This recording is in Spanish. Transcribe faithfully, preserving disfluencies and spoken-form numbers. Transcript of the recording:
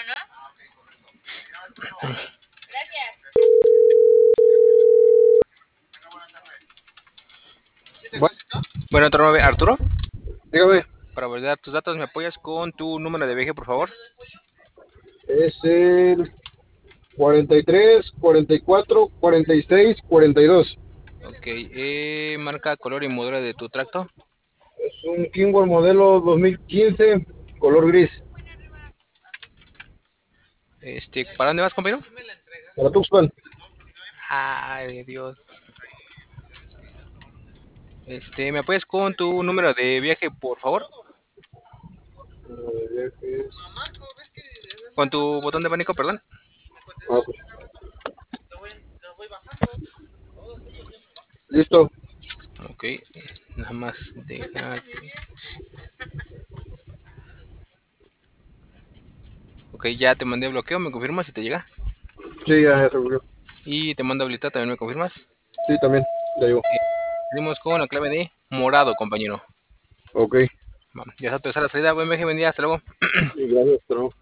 Bueno, Bueno, otro nueve, Arturo. dígame, Para validar tus datos, ¿me apoyas con tu número de viaje, por favor? es el cuarenta y tres, cuarenta y cuatro, cuarenta y seis, cuarenta y dos. Ok, eh, marca, color y modelo de tu tracto. Es un Kingworth modelo dos mil quince, color gris, Este, ¿para dónde vas, compañero? para Tuxpan. Ay, Dios. Este, ¿me apoyas con tu número de viaje, por favor? Eh, viajes. Con tu botón de abanico, perdón. Ah, pues, listo. Ok, nada más deja. Ok, ya te mandé bloqueo, ¿me confirmas si te llega? Sí, ya, ya se volvió. Y te mando habilitar, ¿también me confirmas? Sí, también, ya llegó. Ok, seguimos con la clave de morado, compañero. Ok, Vamos, ya está empezar la salida, buen viaje, buen día, hasta luego. y gracias, hasta luego.